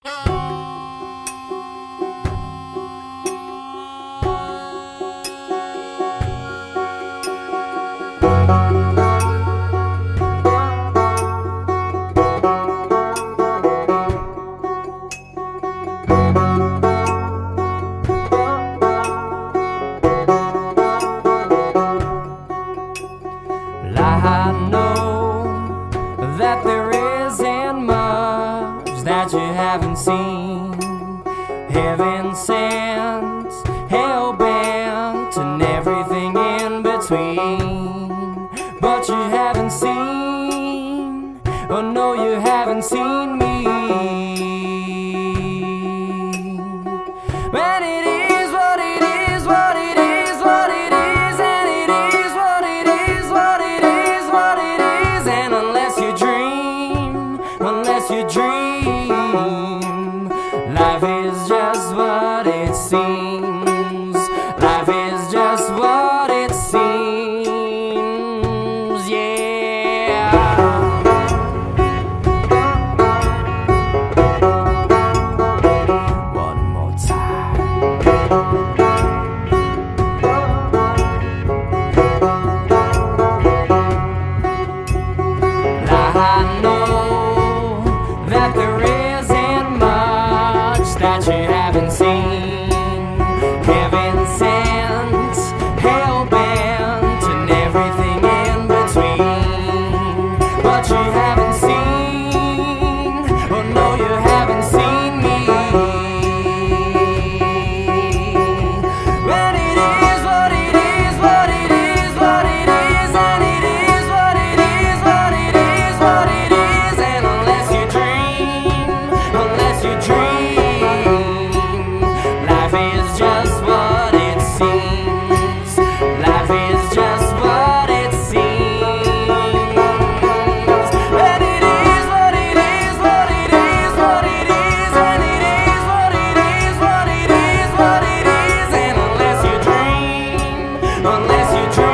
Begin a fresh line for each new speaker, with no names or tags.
I know that there isn't much that you haven't seen. Heaven sent, hell bent, and everything in between. But you haven't seen, oh no, you haven't seen me. But it is what it is, what it is, what it is, and it is what it is, what it is, what it is. And unless you dream, life is just what it seems. Life is just what it seems, yeah. One more time. I know that there isn't much that you haven't seen. Heaven sent, hell bent, and everything in between. But you haven't seen, oh no, you haven't seen me. But it is what it is, what it is, what it is, and it is what it is, what it is, what it is. And unless you dream, life is just what it seems. Life is just what it seems. But it is what it is, what it is, what it is, and it is what it is, what it is, what it is. And unless you dream,